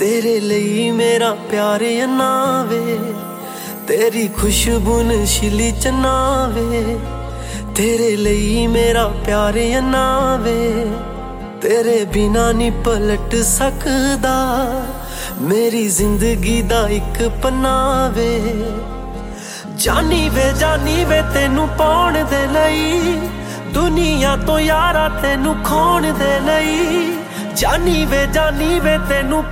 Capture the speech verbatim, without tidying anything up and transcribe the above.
तेरे लिए मेरा प्यार अनावे, तेरी खुशबू नशीली चनावे। तेरे लिए मेरा प्यार अनावे, तेरे बिना नी पलट सकदा मेरी जिंदगी दा इक पनावे। जानी वे जानी वे तेनू पाउण दे लई, दुनिया तो यारा तेनू खोण दे लई। जानी वे जानी वे तेनू